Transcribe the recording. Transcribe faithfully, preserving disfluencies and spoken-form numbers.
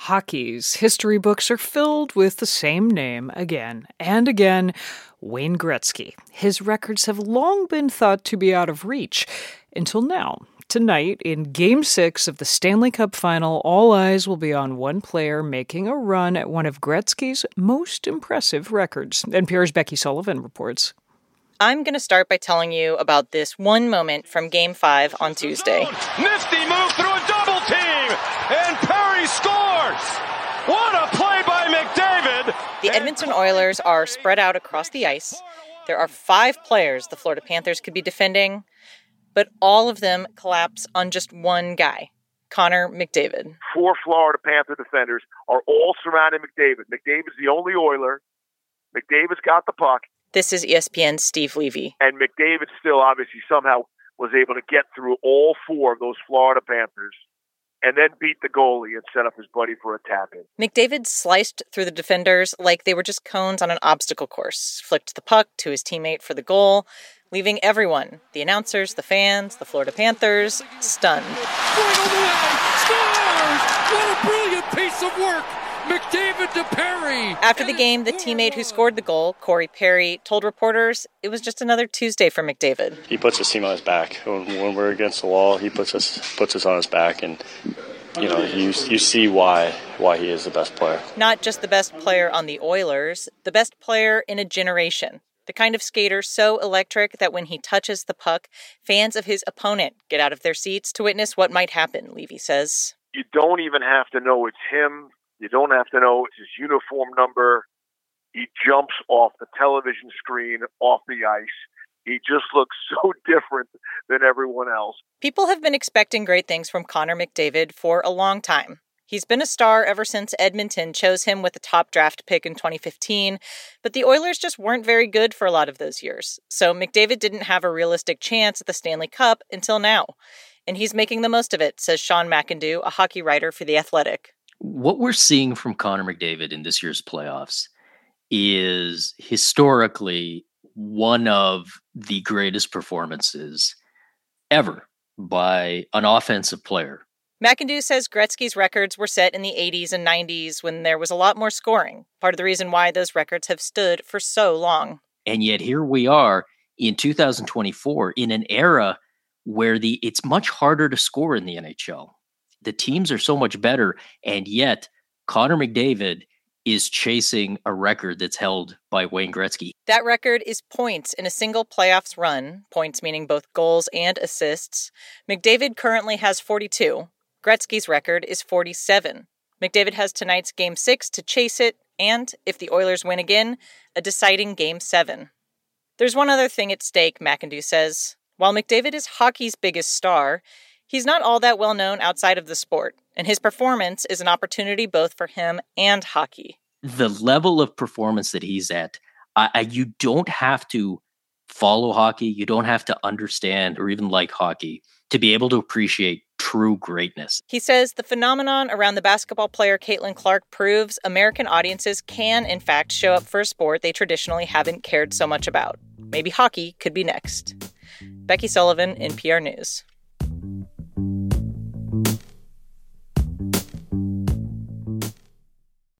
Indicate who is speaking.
Speaker 1: hockey's history books are filled with the same name again and again, Wayne Gretzky. His records have long been thought to be out of reach, until now. Tonight, in Game six of the Stanley Cup Final, all eyes will be on one player making a run at one of Gretzky's most impressive records. N P R's Becky Sullivan reports.
Speaker 2: I'm going to start by telling you about this one moment from Game five on Tuesday.
Speaker 3: Nifty move through a double team, and Perry scores! What a play by McDavid!
Speaker 2: The Edmonton Oilers are spread out across the ice. There are five players the Florida Panthers could be defending, but all of them collapse on just one guy, Connor McDavid.
Speaker 4: Four Florida Panther defenders are all surrounding McDavid. McDavid's the only Oiler. McDavid's got the puck.
Speaker 2: This is E S P N's Steve Levy.
Speaker 4: And McDavid still obviously somehow was able to get through all four of those Florida Panthers and then beat the goalie and set up his buddy for a tap-in.
Speaker 2: McDavid sliced through the defenders like they were just cones on an obstacle course, flicked the puck to his teammate for the goal, leaving everyone, the announcers, the fans, the Florida Panthers, stunned.
Speaker 5: Right on the way! Scores! What a brilliant piece of work! McDavid to Perry!
Speaker 2: After the game, the teammate who scored the goal, Corey Perry, told reporters it was just another Tuesday for McDavid.
Speaker 6: He puts his team on his back. When, when we're against the wall, he puts us puts us on his back, and you know you you see why why he is the best player.
Speaker 2: Not just the best player on the Oilers, the best player in a generation. The kind of skater so electric that when he touches the puck, fans of his opponent get out of their seats to witness what might happen, Levy says.
Speaker 4: You don't even have to know it's him. You don't have to know it's his uniform number. He jumps off the television screen, off the ice. He just looks so different than everyone else.
Speaker 2: People have been expecting great things from Connor McDavid for a long time. He's been a star ever since Edmonton chose him with the top draft pick in twenty fifteen, but the Oilers just weren't very good for a lot of those years. So McDavid didn't have a realistic chance at the Stanley Cup until now. And he's making the most of it, says Sean McIndoe, a hockey writer for The Athletic.
Speaker 7: What we're seeing from Connor McDavid in this year's playoffs is historically one of the greatest performances ever by an offensive player.
Speaker 2: McIndoe says Gretzky's records were set in the eighties and nineties when there was a lot more scoring, part of the reason why those records have stood for so long.
Speaker 7: And yet here we are in two thousand twenty-four in an era where the it's much harder to score in the N H L. The teams are so much better, and yet Connor McDavid is chasing a record that's held by Wayne Gretzky.
Speaker 2: That record is points in a single playoffs run, points meaning both goals and assists. McDavid currently has forty-two. Gretzky's record is forty-seven. McDavid has tonight's Game six to chase it, and, if the Oilers win again, a deciding Game seven. There's one other thing at stake, McIndoe says. While McDavid is hockey's biggest star, he's not all that well known outside of the sport, and his performance is an opportunity both for him and hockey.
Speaker 7: The level of performance that he's at, I, I, you don't have to follow hockey, you don't have to understand or even like hockey to be able to appreciate true greatness.
Speaker 2: He says the phenomenon around the basketball player Caitlin Clark proves American audiences can, in fact, show up for a sport they traditionally haven't cared so much about. Maybe hockey could be next. Becky Sullivan, N P R News.